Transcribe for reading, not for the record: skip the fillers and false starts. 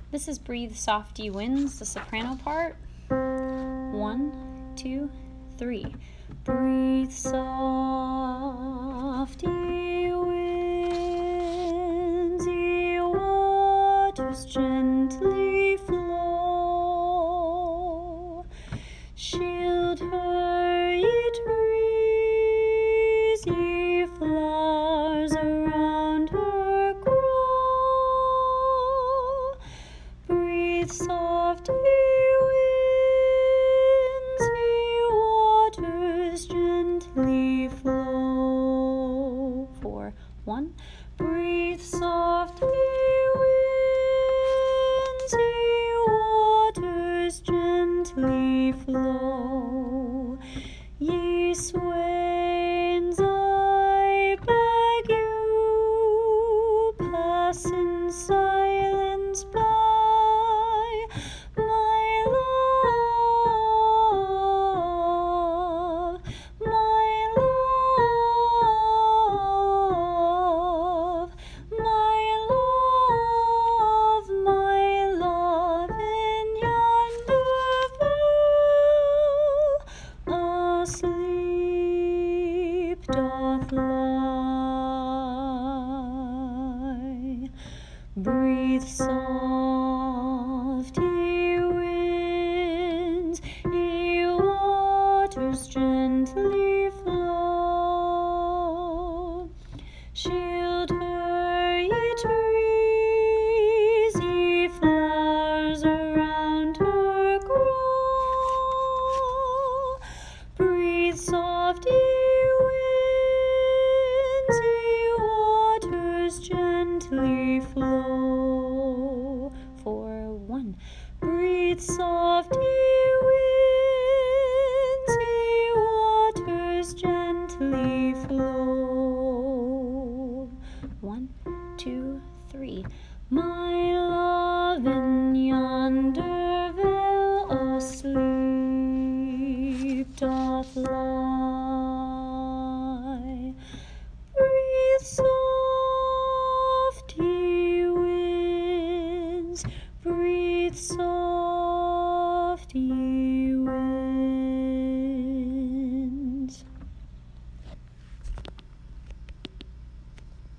This is Breathe Soft Ye Winds, the soprano part. 1, 2, 3. Breathe soft, ye winds, ye waters gently flow. Shield her, ye trees, ye flowers around her grow. Breathe soft, ye winds, ye waters gently flow. 4, 1. Breathe soft, ye winds, ye waters gently flow. Ye swains, I beg you, pass in silence by. My love, my love, my love, my love, in yonder vale asleep doth lie. Breathe soft, ye winds, ye waters gently flow. Shield her, ye trees, ye flowers around her grow. Breathe soft, ye winds, ye waters gently flow. 4, 1. Breathe soft, ye winds, ye waters gently flow. 1, 2, 3. My love in yonder vale asleep doth lie. Breathe soft, ye winds, breathe soft, ye